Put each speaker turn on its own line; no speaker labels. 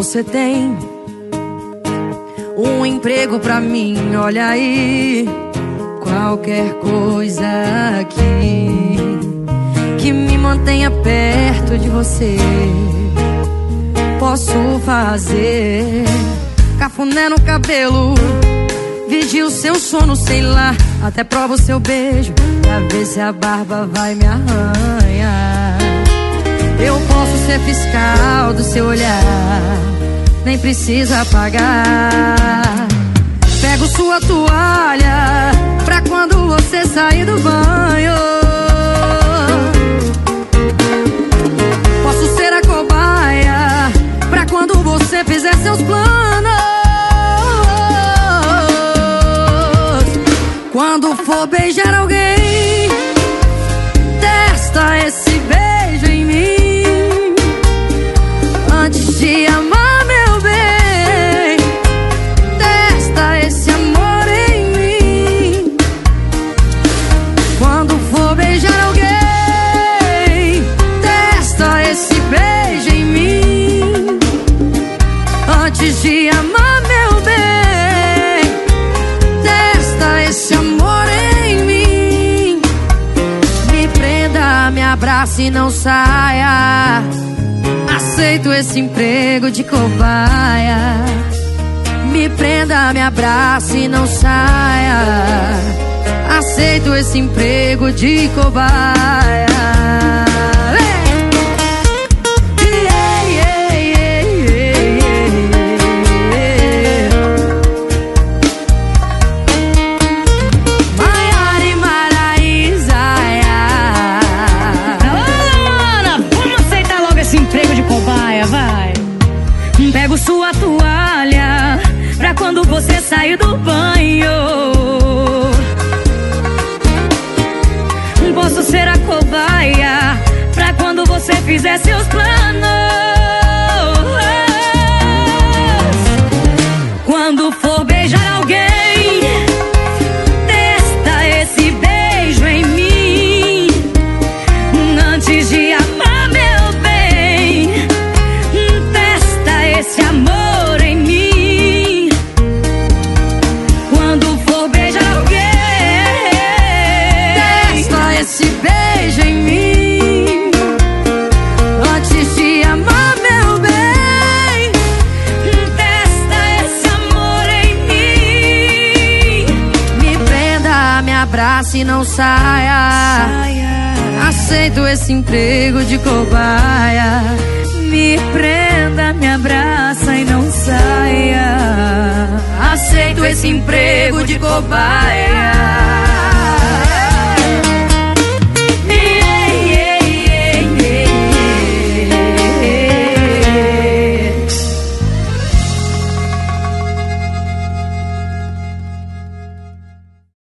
você tem um emprego pra mim, olha aí. Qualquer coisa aqui que me mantenha perto de você, posso fazer. Cafuné no cabelo, vigio seu sono, sei lá. Até provo seu beijo pra ver se a barba vai me arranhar. Eu posso ser fiscal do seu olhar, nem precisa pagar. Pego sua toalha pra quando você sair do banho. Posso ser a cobaia pra quando você fizer seus planos. Quando for beijar alguém, testa esse beijo em mim. Antes de amar, meu bem, testa esse amor em mim. Quando for beijar alguém, testa esse beijo em mim. Antes de amar, meu bem, testa esse amor em mim. Me prenda, me abrace e não saia. Aceito esse emprego de cobaia. Me prenda, me abrace e não saia. Aceito esse emprego de cobaia.
Pego sua toalha pra quando você sair do banho. Posso ser a cobaia pra quando você fizer seus planos. Quando for beijar alguém, testa esse beijo em mim. Antes de amar, meu bem, esse amor em mim. Quando for beijar alguém,
testa esse beijo em mim. Antes de amar, meu bem,
testa esse amor em mim.
me prenda, me abrace e não saia. Aceito esse emprego de cobaia.
Me prenda, me abraça e não saia.
Aceito esse emprego de cobaia.